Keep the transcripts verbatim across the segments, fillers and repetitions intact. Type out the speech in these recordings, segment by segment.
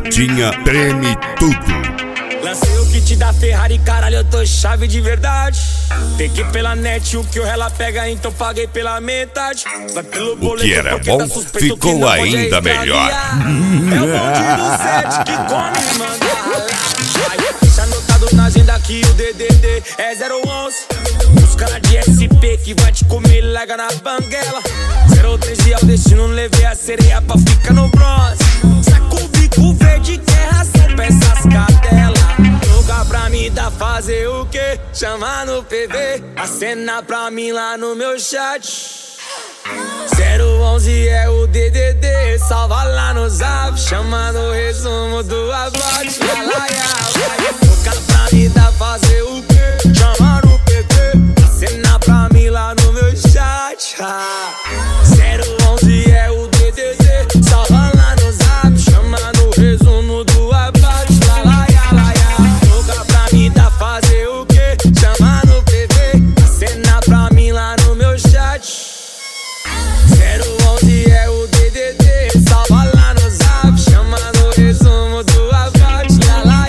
Carretinha treme tudo. Lancei o kit da Ferrari, caralho, eu tô chave de verdade. Peguei pela net o que o ela pega, então paguei pela metade. Vai pelo boleto, o que era bom tá ficou que ainda melhor. É o bonde do set que come e manda ralar. Deixa anotado na agenda que o D D D é zero onze. Os caras de S P que vai te comer, larga na banguela. zero treze é o destino, levei a sereia pra ficar no bronze. Saco o bico verde, que é ração pra essas cadelas. Joga pra mim, dá fazer o quê? Chama no P V, acena pra mim lá no meu chat. zero onze é o D D D, salva lá no zap. Chama no resumo do abate. Joga pra mim, dá fazer o quê? Chama no P V, acena pra mim lá no meu chat. zero onze é o D D D, salva lá no zap. Chama no resumo do abate. Joga pra mim, dá fazer o quê? Chama no P V, acena pra mim lá no meu chat. zero onze é o D D D, salva lá no zap. Chama no resumo do abate. Lá, lá,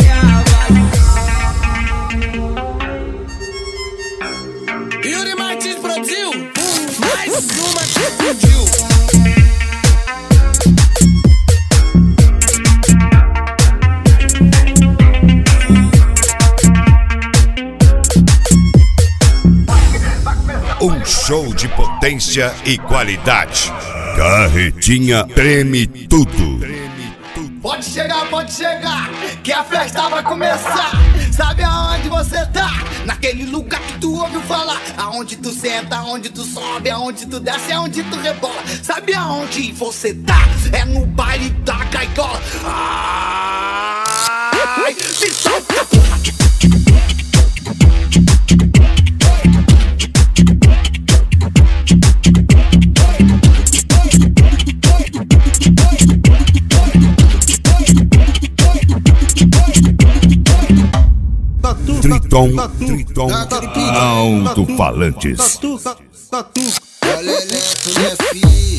vai. Yuri Martins produziu mais uma que explodiu. Um show de potência e qualidade. Carretinha treme tudo. Pode chegar, pode chegar, que a festa vai começar. Sabe aonde você tá? Naquele lugar que tu ouviu falar. Aonde tu senta, aonde tu sobe, aonde tu desce, aonde tu rebola. Sabe aonde você tá? É no baile da gaiola. Ai, se solta, porra. Triton, Triton, alto-falantes. Olha eletro, minha filha.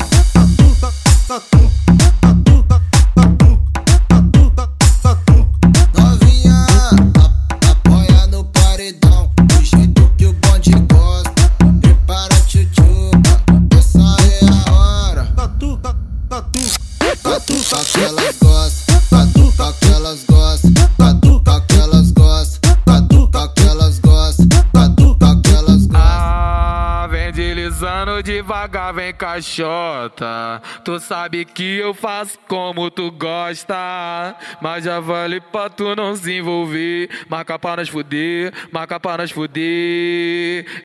Novinha, apoia no paredão, do jeito que o bonde gosta. Prepara tchutchuca, essa é a hora. Tatu, tatu, tatu, que elas gostam, tatu, que elas gostam, tatu, que elas gostam. Deslizando devagar, vem caixota. Tu sabe que eu faço como tu gosta, mas já vale pra tu não se envolver. Marca pra nós fuder, marca pra nós fuder.